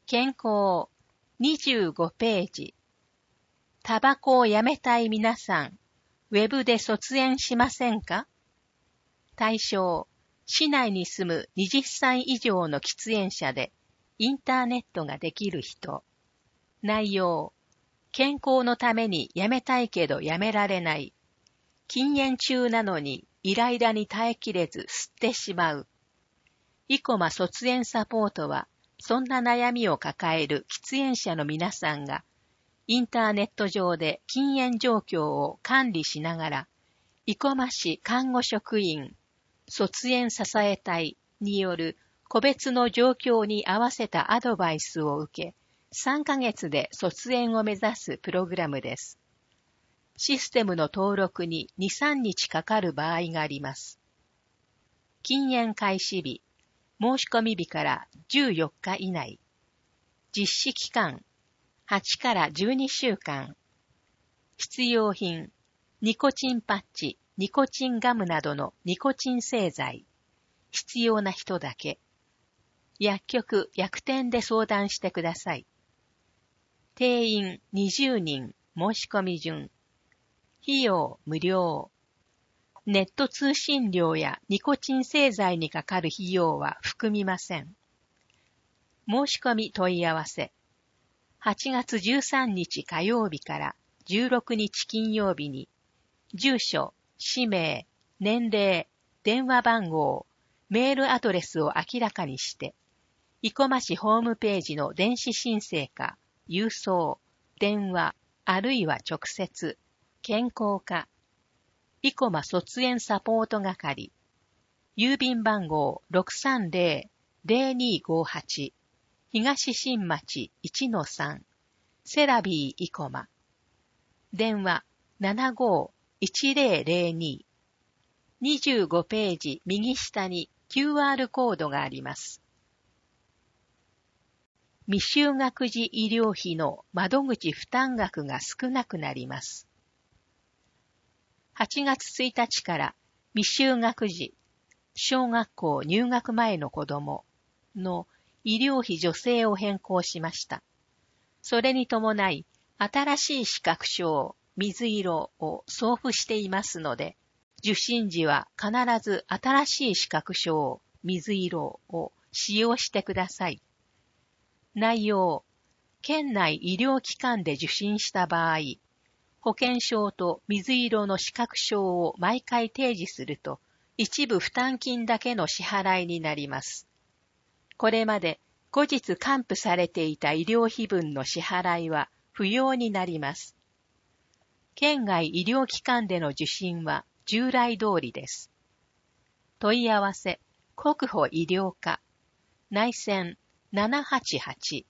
健康25ページ。タバコをやめたい皆さん、ウェブで卒園しませんか？対象、市内に住む20歳以上の喫煙者で、インターネットができる人。内容、健康のためにやめたいけどやめられない。禁煙中なのにイライラに耐えきれず吸ってしまう。イコマ卒園サポートは、そんな悩みを抱える喫煙者の皆さんが、インターネット上で禁煙状況を管理しながら、生駒市看護職員、卒園支え隊による個別の状況に合わせたアドバイスを受け、3ヶ月で卒園を目指すプログラムです。システムの登録に2、3日かかる場合があります。禁煙開始日、申し込み日から14日以内。実施期間、8から12週間。必要品、ニコチンパッチ、ニコチンガムなどのニコチン製剤。必要な人だけ。薬局・薬店で相談してください。定員20人、申し込み順。費用無料。ネット通信料やニコチン製剤にかかる費用は含みません。申し込み問い合わせ。8月13日火曜日から16日金曜日に、住所、氏名、年齢、電話番号、メールアドレスを明らかにして、生駒市ホームページの電子申請か、郵送、電話、あるいは直接、健康課、生駒卒園サポート係、郵便番号 630-0258、東新町 1-3、セラビー生駒。電話75-1002。25ページ右下に QR コードがあります。未就学児医療費の窓口負担額が少なくなります。8月1日から未就学児、小学校入学前の子供の医療費助成を変更しました。それに伴い、新しい資格証、水色を送付していますので、受診時は必ず新しい資格証、水色を使用してください。内容、県内医療機関で受診した場合、保険証と水色の資格証を毎回提示すると、一部負担金だけの支払いになります。これまで後日還付されていた医療費分の支払いは不要になります。県外医療機関での受診は従来通りです。問い合わせ、国保医療課、内線788。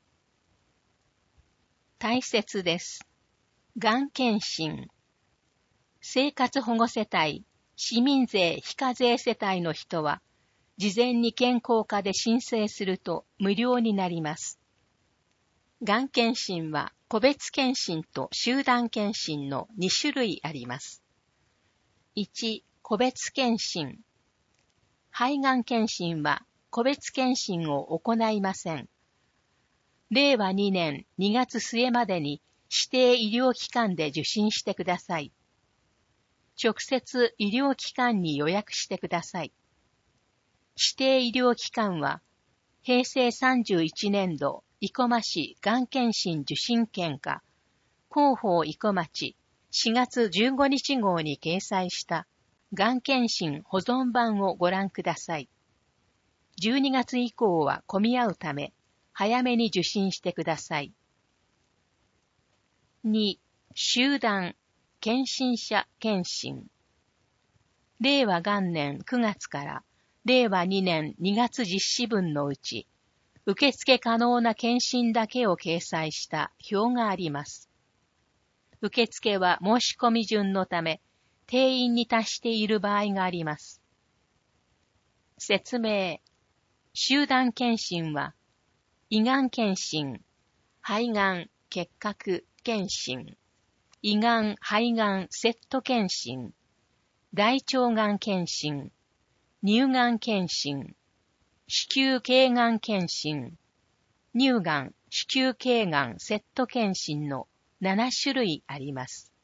大切です。がん検診。生活保護世帯、市民税非課税世帯の人は、事前に健康課で申請すると無料になります。がん検診は個別検診と集団検診の2種類あります。1、個別検診。肺がん検診は個別検診を行いません。令和2年2月末までに指定医療機関で受診してください。直接医療機関に予約してください。指定医療機関は、平成31年度生駒市がん検診受診券か、広報生駒町4月15日号に掲載したがん検診保存版をご覧ください。12月以降は混み合うため、早めに受診してください。2、集団検診者検診。令和元年9月から令和2年2月実施分のうち、受付可能な検診だけを掲載した表があります。受付は申し込み順のため、定員に達している場合があります。説明。集団検診は、胃がん検診、肺がん結核検診、胃がん肺がんセット検診、大腸がん検診、乳がん検診、子宮頸がん検診、 乳がん、子宮頸がんセット検診の7種類あります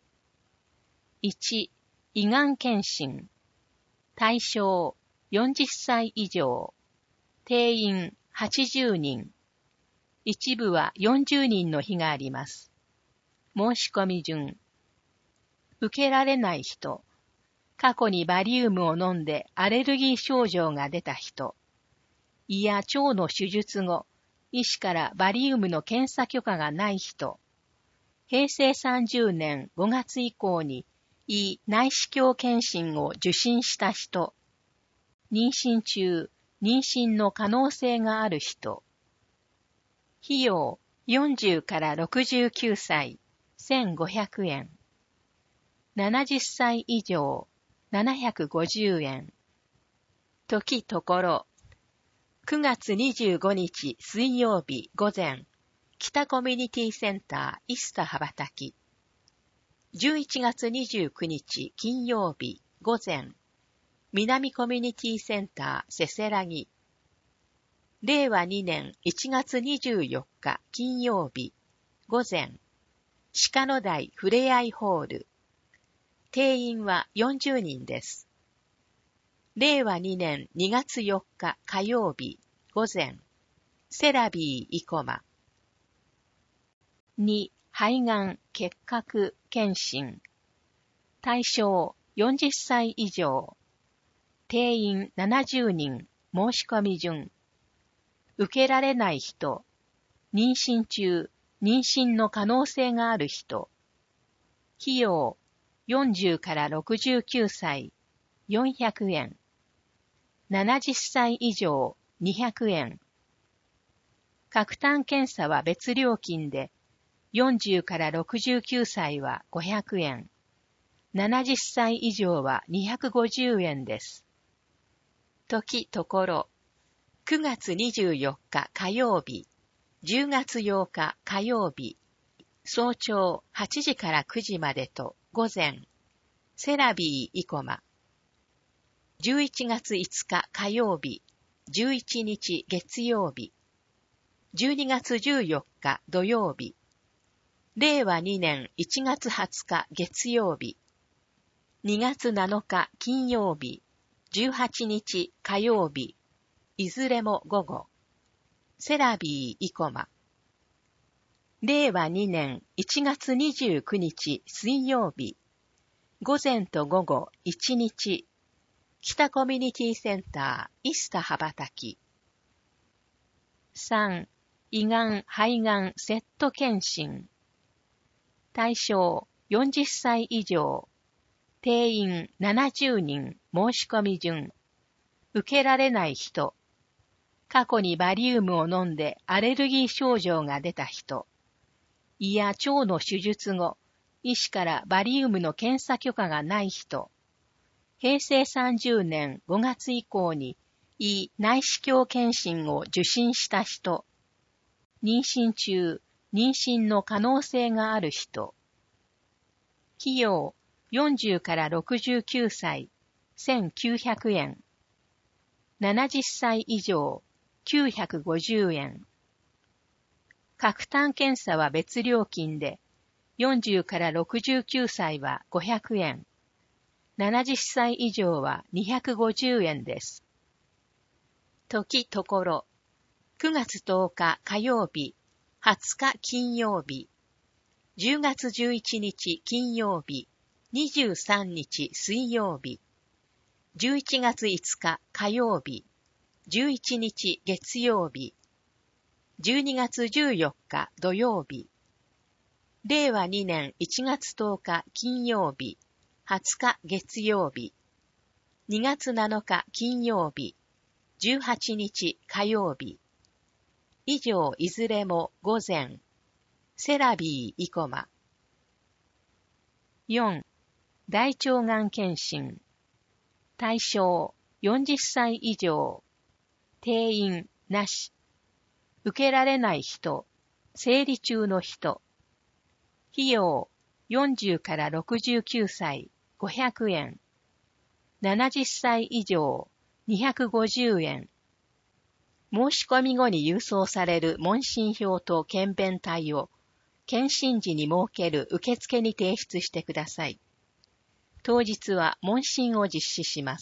。1、胃がん検診。対象40歳以上。定員80人。一部は40人の日があります。申し込み順。受けられない人。過去にバリウムを飲んでアレルギー症状が出た人。胃や腸の手術後、医師からバリウムの検査許可がない人。平成30年5月以降に胃内視鏡検診を受診した人。妊娠中、妊娠の可能性がある人。費用40から69歳、1500円。70歳以上、750円。時ところ。9月25日水曜日午前、北コミュニティセンターイスタ羽ばたき。11月29日金曜日午前、南コミュニティセンターせせらぎ。令和2年1月24日金曜日午前、鹿野台ふれあいホール。定員は40人です。令和2年2月4日火曜日午前、セラビー生駒。2、肺がん結核検診。対象40歳以上。定員70人。申し込み順。受けられない人。妊娠中、妊娠の可能性がある人。費用40から69歳、400円。70歳以上、200円。核炭検査は別料金で、40から69歳は500円。70歳以上は250円です。時ところ。9月24日火曜日、10月8日火曜日、早朝8時から9時までと午前、セラビー生駒。11月5日火曜日、11日月曜日、12月14日土曜日、令和2年1月20日月曜日、2月7日金曜日、18日火曜日、いずれも午後、セラビー生駒。令和2年1月29日水曜日、午前と午後1日、北コミュニティセンターイスタ羽ばたき。3、胃がん肺がんセット検診。対象40歳以上。定員70人。申し込み順。受けられない人。過去にバリウムを飲んでアレルギー症状が出た人。胃や腸の手術後、医師からバリウムの検査許可がない人。平成30年5月以降に胃内視鏡検診を受診した人。妊娠中、妊娠の可能性がある人。費用40から69歳、1900円。70歳以上、950円。核炭検査は別料金で、40から69歳は500円。70歳以上は250円です。時ところ。9月10日火曜日、20日金曜日、10月11日金曜日、23日水曜日、11月5日火曜日、11日月曜日、12月14日土曜日、令和2年1月10日金曜日、20日月曜日、2月7日金曜日、18日火曜日。以上いずれも午前。セラビー生駒。4. 大腸がん検診。対象40歳以上。定員なし。受けられない人。生理中の人。費用40から69歳、500円。70歳以上、250円。 申し込み後に郵送される問診票と検便体を検診時に設ける受付に提出してください。当日は問診を実施します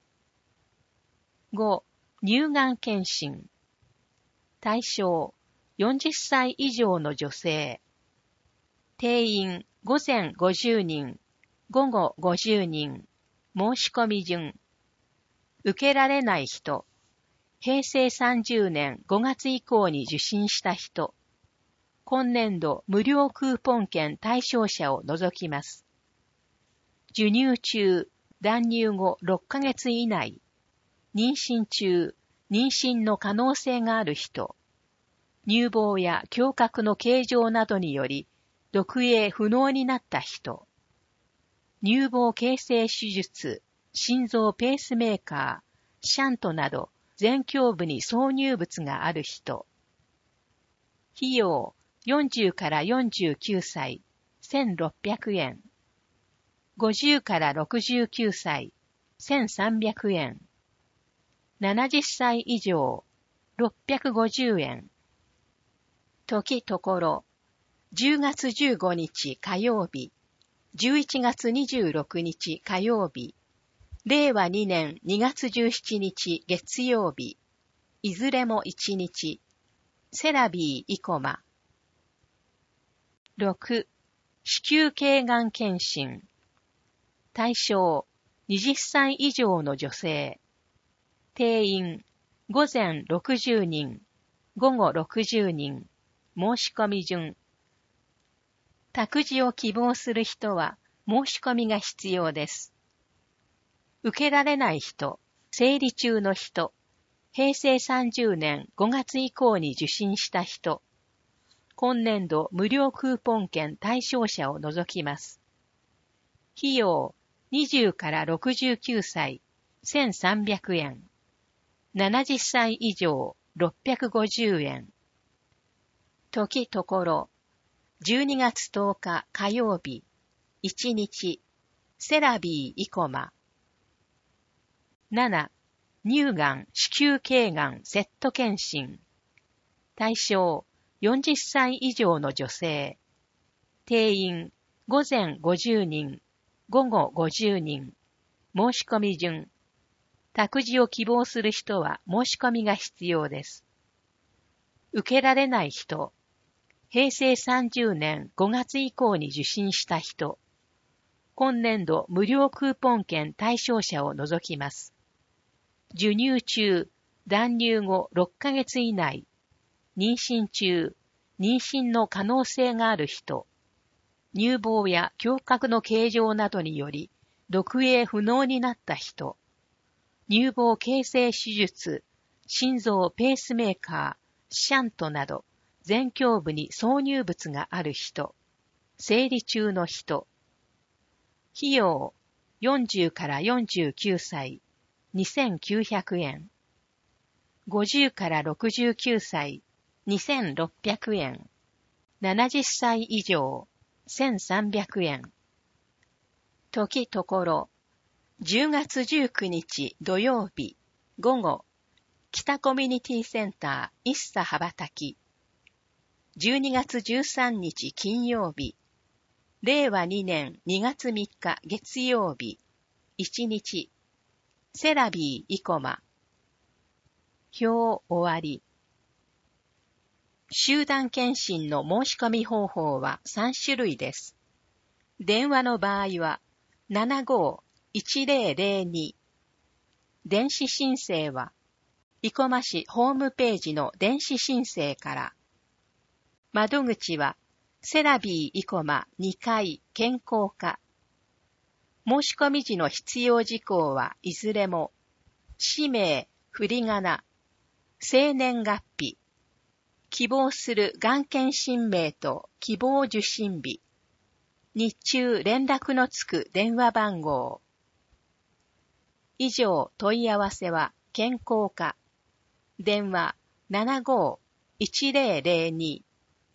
。5. 乳がん検診。対象、40歳以上の女性。定員、午前50人、午後50人。申し込み順。受けられない人。平成30年5月以降に受診した人。今年度無料クーポン券対象者を除きます。授乳中、断乳後6ヶ月以内。妊娠中、妊娠の可能性がある人。乳房や胸郭の形状などにより、読影不能になった人。乳房形成手術、心臓ペースメーカー、シャントなど前胸部に挿入物がある人。費用、40から49歳、1600円。50から69歳、1300円。70歳以上、650円。時ところ、10月15日火曜日、11月26日火曜日、令和2年2月17日月曜日、いずれも1日、セラビー・イコマ。6. 子宮頸がん検診。対象、20歳以上の女性。定員、午前60人、午後60人。申し込み順。託児を希望する人は申し込みが必要です。受けられない人、生理中の人、平成30年5月以降に受診した人、今年度無料クーポン券対象者を除きます。費用、20から69歳、1300円。70歳以上、650円。時ところ、12月10日火曜日、1日、セラビー・イコマ。7. 乳がん、子宮頸がん、セット検診。対象、40歳以上の女性。定員、午前50人、午後50人。申し込み順。託児を希望する人は申し込みが必要です。受けられない人、平成30年5月以降に受診した人、今年度無料クーポン券対象者を除きます。授乳中、断乳後6ヶ月以内、妊娠中、妊娠の可能性がある人、乳房や胸郭の形状などにより、読影不能になった人、乳房形成手術、心臓ペースメーカー、シャントなど、前胸部に挿入物がある人、生理中の人。費用、40から49歳、2900円。50から69歳、2600円。70歳以上、1300円。時ところ、10月19日土曜日、午後、北コミュニティセンター一茶羽ばたき。12月13日金曜日、令和2年2月3日月曜日、1日、セラビー・イコマ。表終わり。集団検診の申し込み方法は3種類です。電話の場合は、75-1002。電子申請は、生駒市ホームページの電子申請から。窓口は、セラビー・イコマ2階健康課。申し込み時の必要事項はいずれも、氏名、振り仮名、生年月日、希望するがん検診名と希望受診日、日中連絡のつく電話番号。以上問い合わせは健康課。電話75-1002。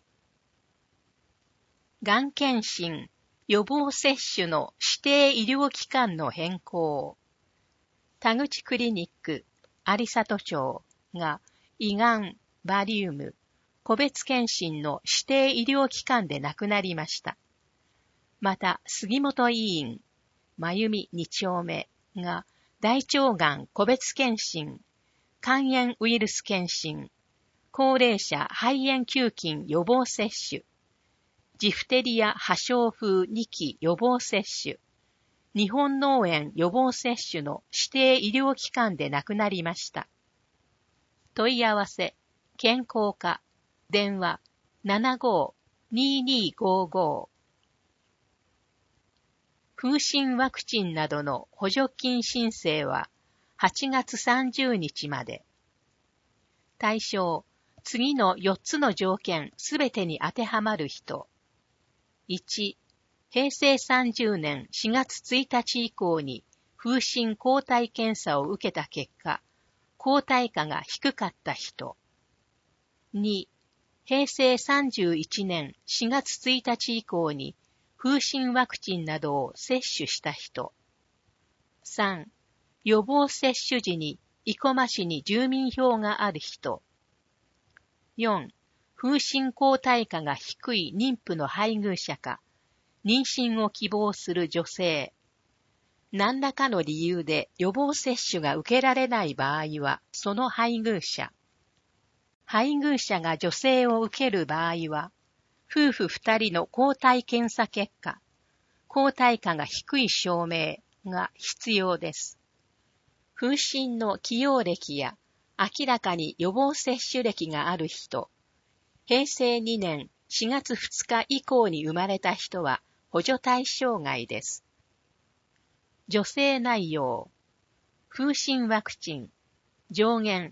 がん検診、予防接種の指定医療機関の変更。田口クリニック、有里町が胃がん、バリウム、個別検診の指定医療機関で亡くなりました。また、杉本委員、真由美2丁目が大腸がん個別検診、肝炎ウイルス検診、高齢者肺炎球菌予防接種、ジフテリア破傷風2期予防接種、日本脳炎予防接種の指定医療機関で亡くなりました。問い合わせ、健康課、電話 75-2255。風疹ワクチンなどの補助金申請は8月30日まで。対象、次の4つの条件すべてに当てはまる人。1、平成30年4月1日以降に風疹抗体検査を受けた結果、抗体価が低かった人。2、平成31年4月1日以降に風疹ワクチンなどを接種した人。3、予防接種時に生駒市に住民票がある人。4、風疹抗体価が低い妊婦の配偶者か、妊娠を希望する女性。何らかの理由で予防接種が受けられない場合は、その配偶者。配偶者が女性を受ける場合は、夫婦2人の抗体検査結果、抗体価が低い証明が必要です。風疹の起用歴や明らかに予防接種歴がある人、平成2年4月2日以降に生まれた人は補助対象外です。助成内容、風疹ワクチン、上限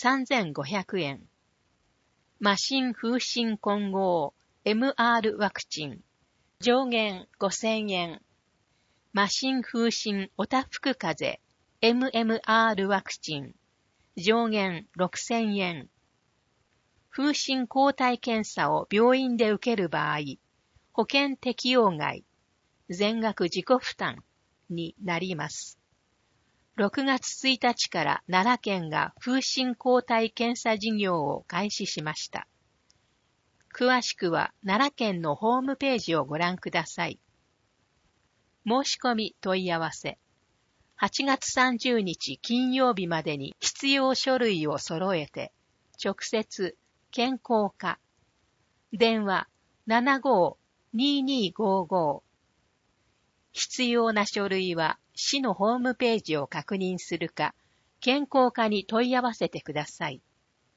3500円。麻疹風疹混合 MR ワクチン、上限5000円。麻疹風疹おたふく風邪 MMR ワクチン、上限6000円。風疹抗体検査を病院で受ける場合、保険適用外、全額自己負担になります。6月1日から奈良県が風疹抗体検査事業を開始しました。詳しくは奈良県のホームページをご覧ください。申し込み問い合わせ。8月30日金曜日までに必要書類を揃えて、直接健康課。電話 75-2255。必要な書類は市のホームページを確認するか、健康課に問い合わせてください。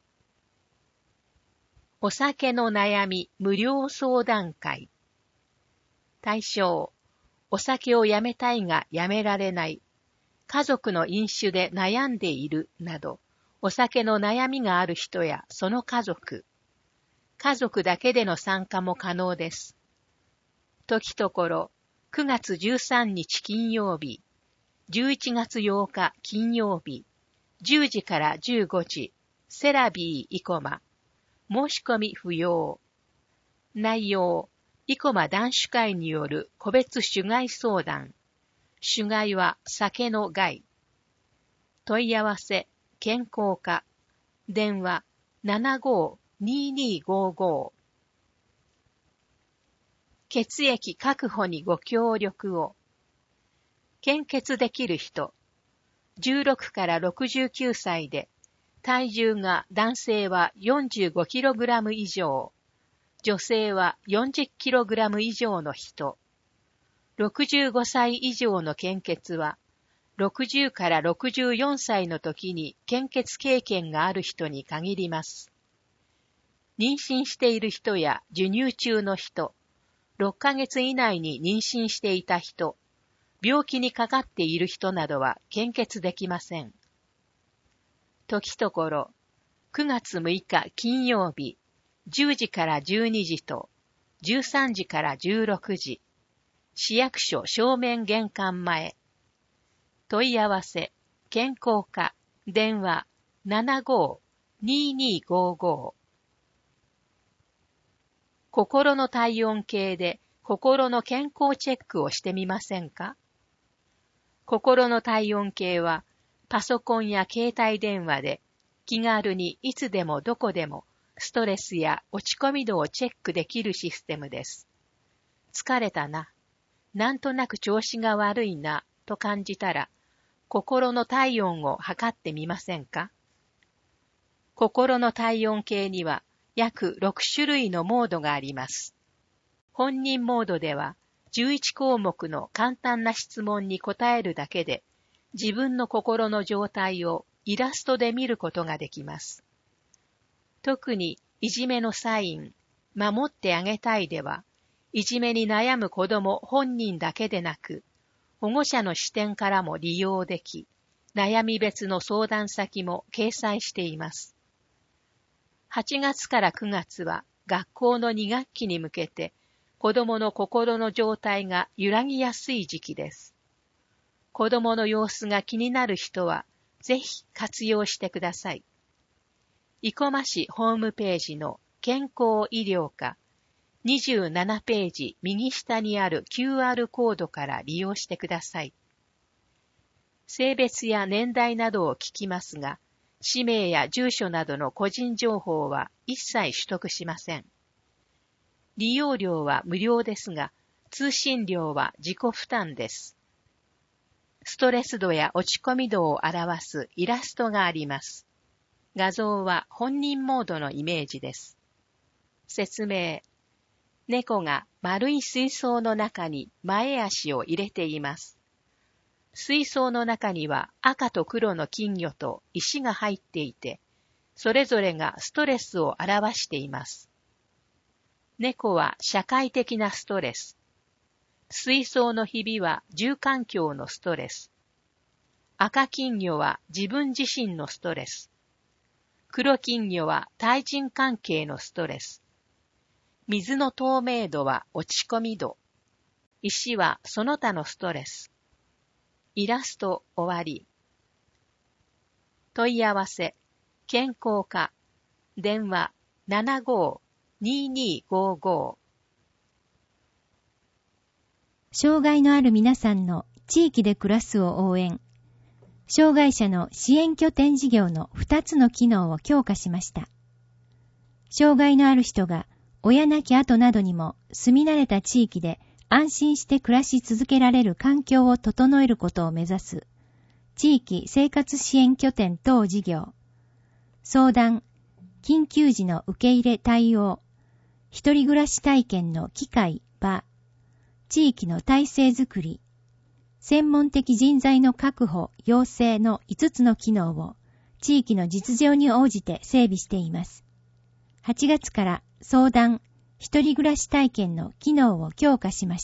お酒の悩み無料相談会。対象、お酒をやめたいがやめられない、家族の飲酒で悩んでいるなど、お酒の悩みがある人やその家族だけでの参加も可能です。時ところ、9月13日金曜日、11月8日金曜日、10時から15時、セラビー生駒。申し込み不要。内容、生駒男子会による個別主害相談。主害は酒の害。問い合わせ、健康課。電話 75-2255。血液確保にご協力を。献血できる人。16から69歳で、体重が男性は 45kg 以上、女性は 40kg 以上の人。65歳以上の献血は、60から64歳の時に献血経験がある人に限ります。妊娠している人や授乳中の人、6ヶ月以内に妊娠していた人、病気にかかっている人などは献血できません。時ところ、9月6日金曜日、10時から12時と、13時から16時、市役所正面玄関前。問い合わせ、健康課、電話 75-2255。心の体温計で心の健康チェックをしてみませんか？心の体温計は、パソコンや携帯電話で気軽にいつでもどこでもストレスや落ち込み度をチェックできるシステムです。疲れたな、なんとなく調子が悪いなと感じたら、心の体温を測ってみませんか？心の体温計には約6種類のモードがあります。本人モードでは11項目の簡単な質問に答えるだけで自分の心の状態をイラストで見ることができます。特にいじめのサイン、守ってあげたいでは、いじめに悩む子ども本人だけでなく、保護者の視点からも利用でき、悩み別の相談先も掲載しています。8月から9月は学校の2学期に向けて、子どもの心の状態が揺らぎやすい時期です。子どもの様子が気になる人は、ぜひ活用してください。生駒市ホームページの健康医療課27ページ右下にある QR コードから利用してください。性別や年代などを聞きますが、氏名や住所などの個人情報は一切取得しません。利用料は無料ですが、通信料は自己負担です。ストレス度や落ち込み度を表すイラストがあります。画像は本人モードのイメージです。説明。猫が丸い水槽の中に前足を入れています。水槽の中には赤と黒の金魚と石が入っていて、それぞれがストレスを表しています。猫は社会的なストレス。水槽のひびは住環境のストレス。赤金魚は自分自身のストレス。黒金魚は対人関係のストレス。水の透明度は落ち込み度。石はその他のストレス。イラスト終わり。問い合わせ、健康課、電話75-2255。 障害のある皆さんの地域で暮らすを応援。障害者の支援拠点事業の2つの機能を強化しました。障害のある人が親亡き後などにも住み慣れた地域で安心して暮らし続けられる環境を整えることを目指す地域生活支援拠点等事業、相談、緊急時の受け入れ対応、一人暮らし体験の機会、場、地域の体制づくり、専門的人材の確保、養成の5つの機能を地域の実情に応じて整備しています。8月から相談、一人暮らし体験の機能を強化しました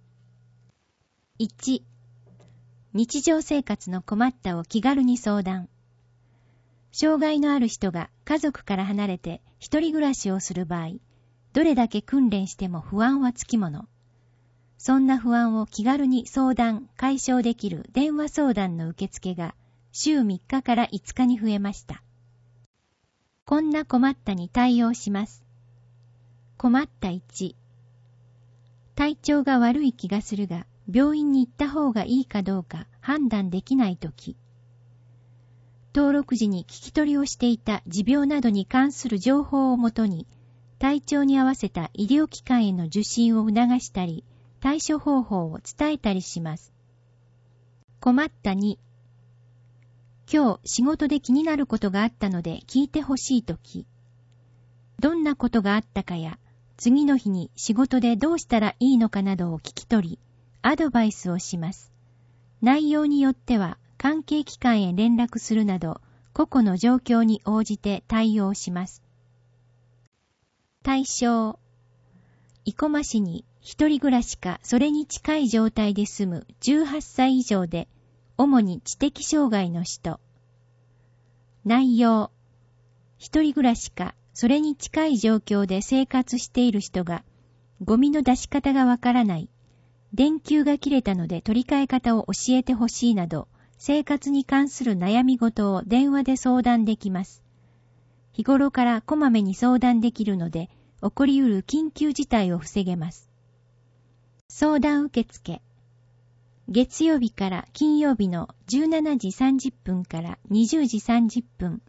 。1、日常生活の困ったを気軽に相談。障害のある人が家族から離れて一人暮らしをする場合、どれだけ訓練しても不安はつきもの。そんな不安を気軽に相談、解消できる電話相談の受付が週3日から5日に増えました。こんな困ったに対応します。困った1、体調が悪い気がするが病院に行った方がいいかどうか判断できないとき、登録時に聞き取りをしていた持病などに関する情報をもとに体調に合わせた医療機関への受診を促したり対処方法を伝えたりします。困った2、今日仕事で気になることがあったので聞いてほしいとき、どんなことがあったかや次の日に仕事でどうしたらいいのかなどを聞き取り、アドバイスをします。内容によっては関係機関へ連絡するなど、個々の状況に応じて対応します。対象、生駒市に一人暮らしかそれに近い状態で住む18歳以上で、主に知的障害の人。内容、一人暮らしかそれに近い状況で生活している人が、ゴミの出し方がわからない、電球が切れたので取り替え方を教えてほしいなど、生活に関する悩み事を電話で相談できます。日頃からこまめに相談できるので、起こりうる緊急事態を防げます。相談受付。月曜日から金曜日の17時30分から20時30分、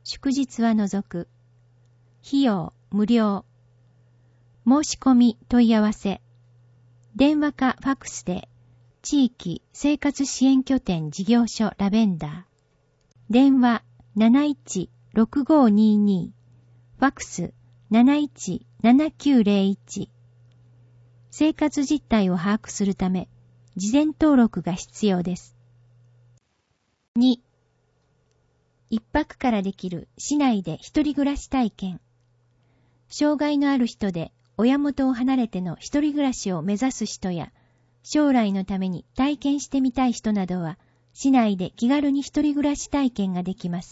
祝日は除く。費用無料。申し込み問い合わせ。電話かファクスで地域生活支援拠点事業所ラベンダー。電話 71-6522。ファクス 71-7901。生活実態を把握するため、事前登録が必要です。2、一泊からできる市内で一人暮らし体験。障害のある人で親元を離れての一人暮らしを目指す人や、将来のために体験してみたい人などは、市内で気軽に一人暮らし体験ができます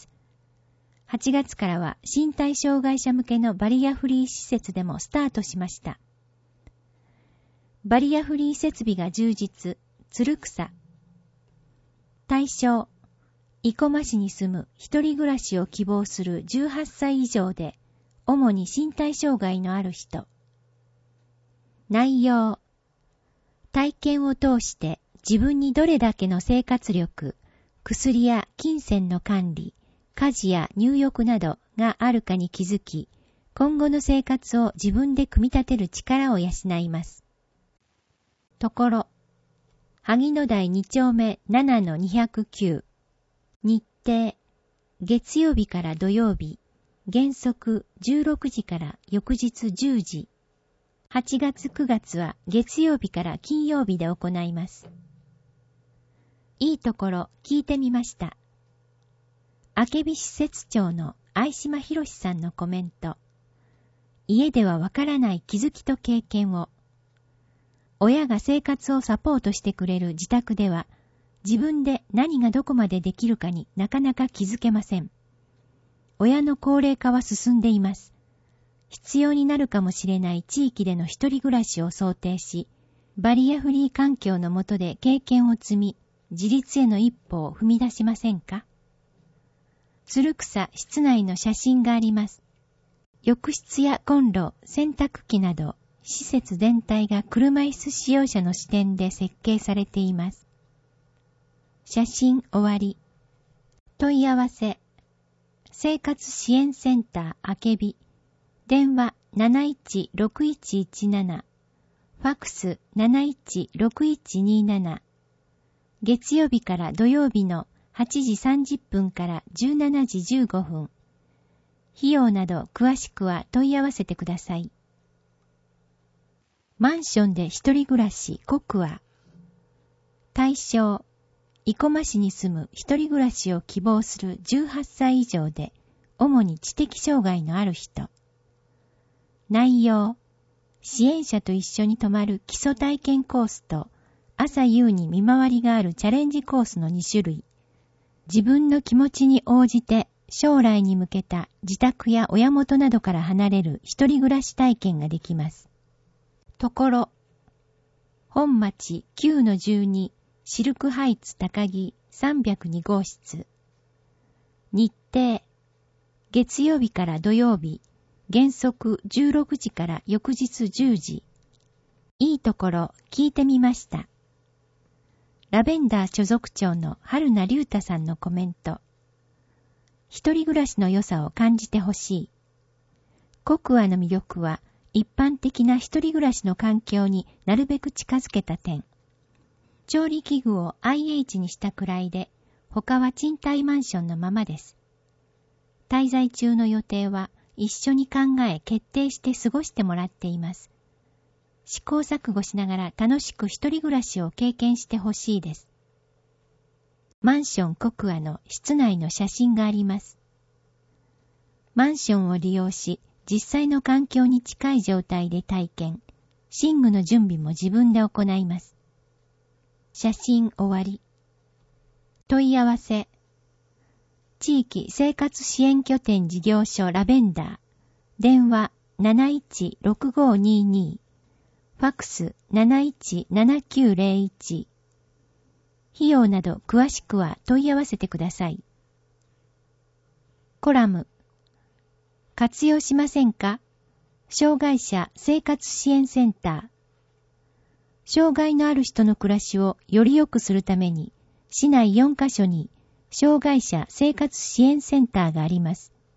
。8月からは身体障害者向けのバリアフリー施設でもスタートしました。バリアフリー設備が充実、鶴草。対象、生駒市に住む一人暮らしを希望する18歳以上で、主に身体障害のある人。内容、体験を通して自分にどれだけの生活力、薬や金銭の管理、家事や入浴などがあるかに気づき、今後の生活を自分で組み立てる力を養います。ところ、萩野台2丁目 7-209。日程、月曜日から土曜日、原則16時から翌日10時。8月9月は月曜日から金曜日で行います。いいところ聞いてみました。あけび施設長の相島博さんのコメント。家ではわからない気づきと経験を。親が生活をサポートしてくれる自宅では、自分で何がどこまでできるかになかなか気づけません。親の高齢化は進んでいます。必要になるかもしれない地域での一人暮らしを想定し、バリアフリー環境の下で経験を積み、自立への一歩を踏み出しませんか？鶴草室内の写真があります。浴室やコンロ、洗濯機など、施設全体が車椅子使用者の視点で設計されています。写真終わり。問い合わせ。生活支援センターあけび。電話 716117。ファクス 716127。月曜日から土曜日の8時30分から17時15分。費用など詳しくは問い合わせてください。マンションで一人暮らしコクア。対象、生駒市に住む一人暮らしを希望する18歳以上で、主に知的障害のある人。内容、支援者と一緒に泊まる基礎体験コースと、朝夕に見回りがあるチャレンジコースの2種類。自分の気持ちに応じて将来に向けた自宅や親元などから離れる一人暮らし体験ができます。ところ、本町 9-12 シルクハイツ高木302号室。日程、月曜日から土曜日、原則16時から翌日10時。いいところ聞いてみました。ラベンダー所属長の春名隆太さんのコメント。一人暮らしの良さを感じてほしい。コクアの魅力は一般的な一人暮らしの環境になるべく近づけた点。調理器具を IH にしたくらいで、他は賃貸マンションのままです。滞在中の予定は一緒に考え決定して過ごしてもらっています。試行錯誤しながら楽しく一人暮らしを経験してほしいです。マンションコクアの室内の写真があります。マンションを利用し、実際の環境に近い状態で体験、寝具の準備も自分で行います。写真終わり。問い合わせ。地域生活支援拠点事業所ラベンダー。電話 716522。ファクス 717901。費用など詳しくは問い合わせてください。コラム。活用しませんか？障害者生活支援センター。障害のある人の暮らしをより良くするために、市内4カ所に障害者生活支援センターがあります。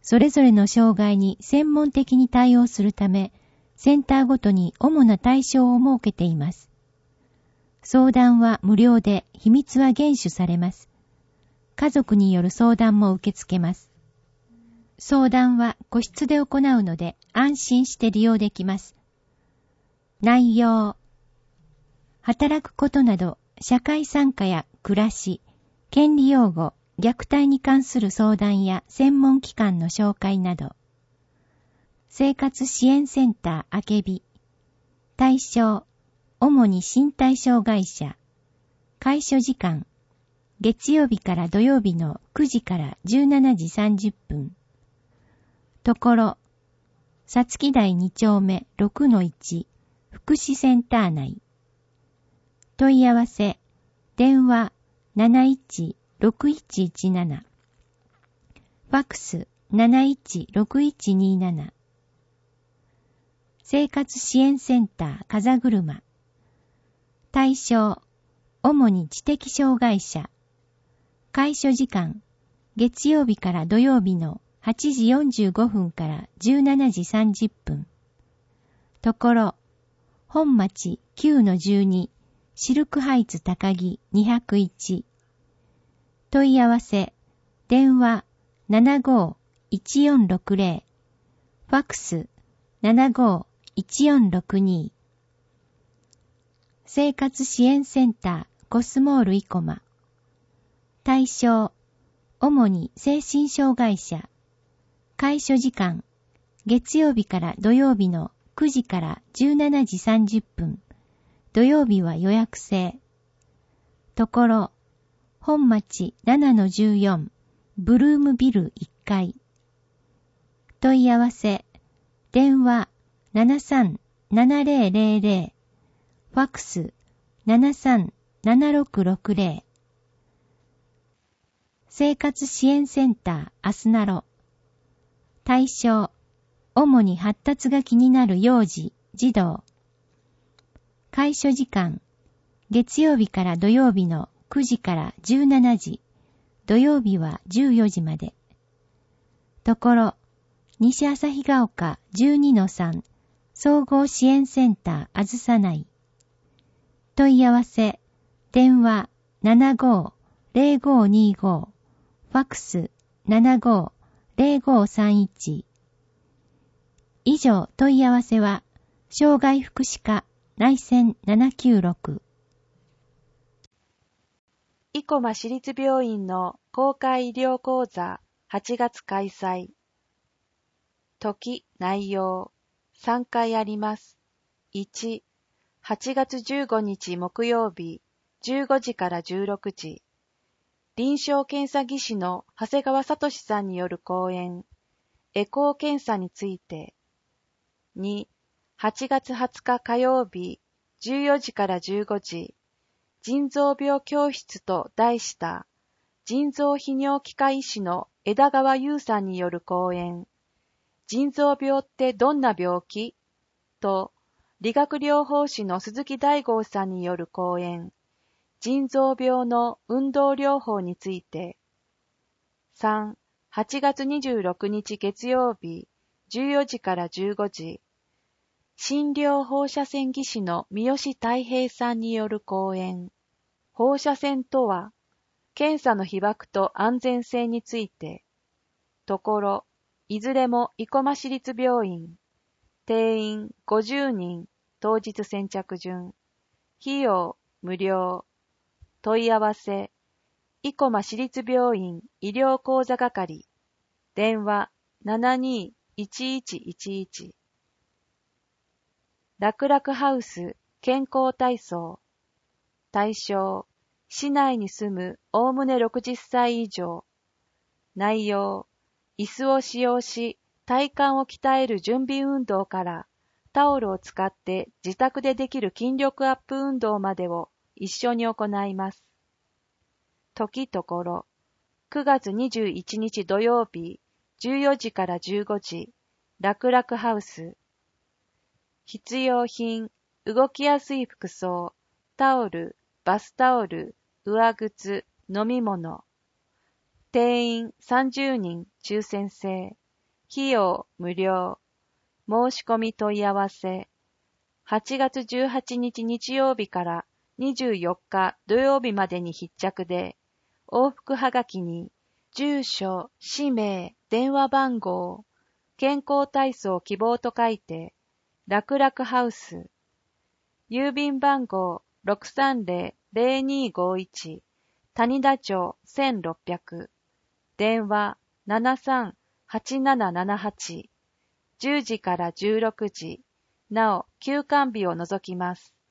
それぞれの障害に専門的に対応するため、センターごとに主な対象を設けています。相談は無料で、秘密は厳守されます。家族による相談も受け付けます。相談は個室で行うので安心して利用できます。内容。働くことなど、社会参加や暮らし、権利擁護、虐待に関する相談や専門機関の紹介など。生活支援センターあけび。対象、主に身体障害者。開所時間、月曜日から土曜日の9時から17時30分。ところ、さつき台2丁目 6-1 福祉センター内。問い合わせ、電話 716117。ファックス 716127。生活支援センター風車。対象、主に知的障害者。開所時間、月曜日から土曜日の8時45分から17時30分。ところ、本町 9-12 シルクハイツ高木201。問い合わせ、電話 751460。ファックス 751462。生活支援センターコスモール生駒。対象、主に精神障害者。開所時間、月曜日から土曜日の9時から17時30分。土曜日は予約制。ところ、本町 7-14 ブルームビル1階。問い合わせ、電話 737000。ファックス 737660。生活支援センターアスナロ。対象、主に発達が気になる幼児、児童。開所時間、月曜日から土曜日の9時から17時、土曜日は14時まで。ところ、西旭ヶ丘 12-3 総合支援センターあずさ内。問い合わせ、電話 750525。ファックス 750531。以上問い合わせは、障害福祉課内線796。 生駒市立病院の公開医療講座8月開催。時、内容、3回あります。1、8月15日木曜日、15時から16時。臨床検査技師の長谷川聡さんによる講演、エコー検査について。2、8月20日火曜日、14時から15時。腎臓病教室と題した腎臓泌尿器科医師の枝川優さんによる講演、腎臓病ってどんな病気と理学療法士の鈴木大郷さんによる講演、腎臓病の運動療法について。3、8月26日月曜日、14時から15時。診療放射線技師の三好太平さんによる講演。放射線とは、検査の被曝と安全性について。ところ、いずれも生駒市立病院。定員50人、当日先着順。費用無料。問い合わせ、生駒市立病院医療講座係。電話721111。楽々ハウス健康体操。対象、市内に住むおおむね60歳以上。内容、椅子を使用し、体幹を鍛える準備運動から、タオルを使って自宅でできる筋力アップ運動までを一緒に行います。時ところ、9月21日土曜日、14時から15時、楽々ハウス。必要品、動きやすい服装、タオル、バスタオル、上靴、飲み物。定員30人抽選制。 費用無料。申し込み問い合わせ。8月18日日曜日から24日土曜日までに必着で、往復はがきに、住所、氏名、電話番号、健康体操希望と書いて、楽々ハウス。郵便番号 630-0251 谷田町1600。電話73-8778。10時から16時。なお、休館日を除きます。